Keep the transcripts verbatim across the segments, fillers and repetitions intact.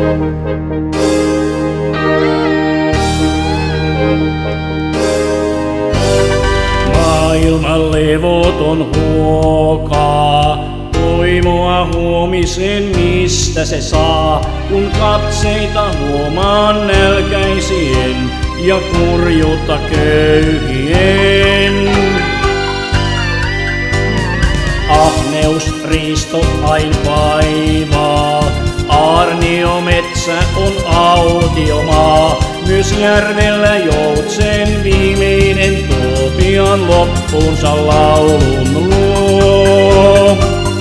Maailman levoton huokaa, toivoa huomisen mistä se saa, kun katseita huomaan nälkäisien ja kurjuutta köyhien. Ahneus riisto ain vaivaa, aarniometsä on autiomaa, myös järvellä joutsen viimeinen tuo pian loppuunsa laulun luo.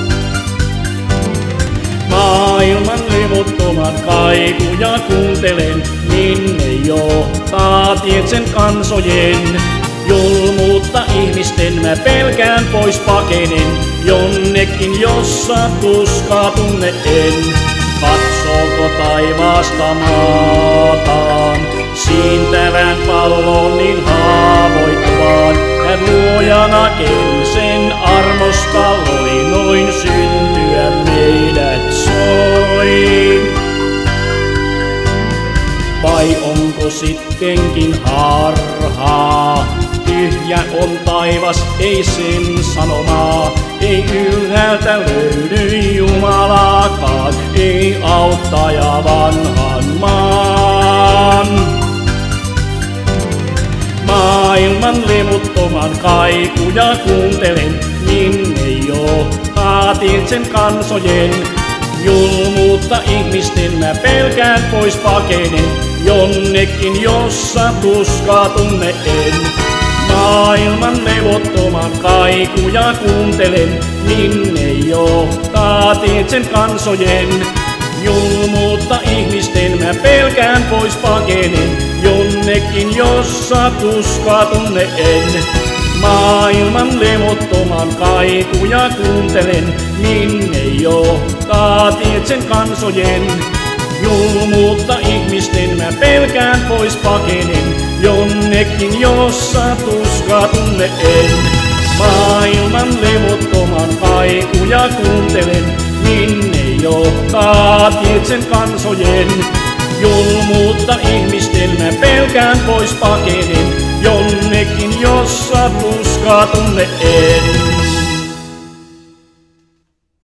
Maailman levottoman kaikuja kuuntelen, minne johtaa tiet sen kansojen. Julmuutta ihmisten mä pelkään pois pakenen, jonnekin jossa tuskaa tunne en. Katsooko taivaasta maataan, siintävän pallon niin haavoittuvaan. Hän luojana ken sen armosta loi, noin syntyä meidät soi. Vai onko sittenkin harhaa? Tyhjä on taivas, ei sen sanomaa. Ei ylhäältä löydy Jumalaakaan, ei auttaja vanhan maan. Maailman levottoman kaikuja kuuntelen, minne johtaa tiet sen kansojen. Julmuutta ihmisten mä pelkään pois pakenen, jonnekin jossa tuskaa tunne en. Maailman levottoman kaikuja kuuntelen, minne johtaa tiet sen kansojen. Julmuutta ihmisten mä pelkään pois pakenen, jonnekin jossa tuskaa tunne en. Maailman levottoman kaikuja kuuntelen, minne johtaa tiet sen kansojen. Julmuutta ihmisten mä pelkään pois pakenen, jonnekin jossa tuskaa tunne en. Maailman levottoman kaikuja kuuntelen, minne johtaa tiet sen kansojen. Julmuutta ihmisten mä pelkään pois pakenen, jonnekin jossa tuskaa tunne en.